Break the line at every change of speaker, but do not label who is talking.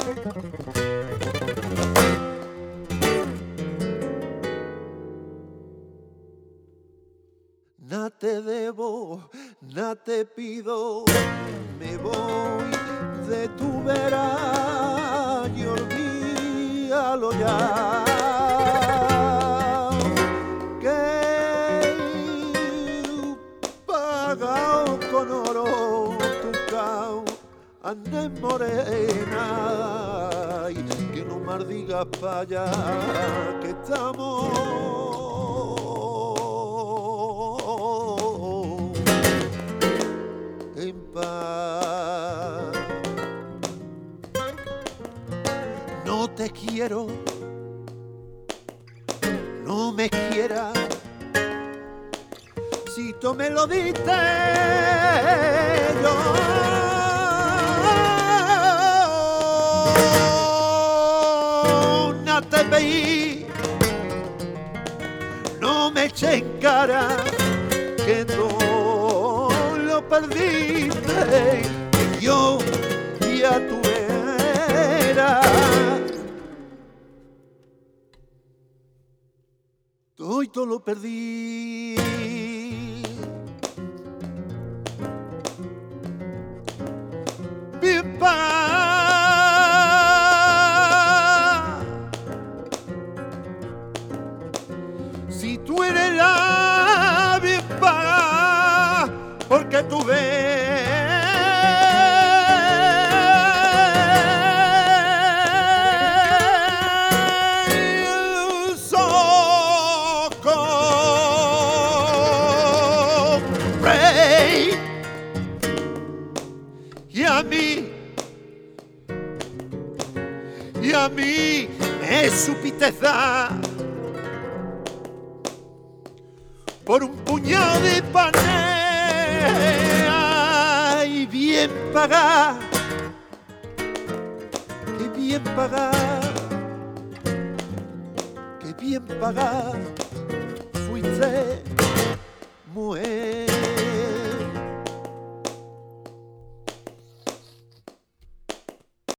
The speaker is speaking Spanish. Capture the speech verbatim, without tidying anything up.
Na te debo, na te pido, me voy de tu vera y olvídalo ya. Que pagao con oro tu cao, ande morena, y que no más digas pa' allá que estamos en paz. No te quiero, no me quieras, si tú me lo diste yo no te veí, no me eché en cara que no lo perdiste, que yo ya tú eras. Hoy todo lo perdí. Bien pa, si tú eres la bien pa, porque tú ves y a mí, y a mí me supiste dar por un puñado de panea y bien pagar, que bien pagar, que bien pagar fuiste mujer.